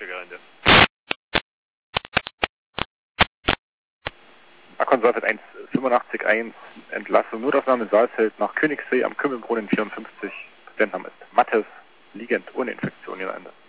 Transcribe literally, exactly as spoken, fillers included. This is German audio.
Gelände. Akkon Saalfeld eins fünfundachtzig eins, Entlassung, Notaufnahme Saalfeld nach Königssee am Kümmelbrunnen vierundfünfzig. Patientenname ist Mattes, liegend ohne Infektion hier am Ende.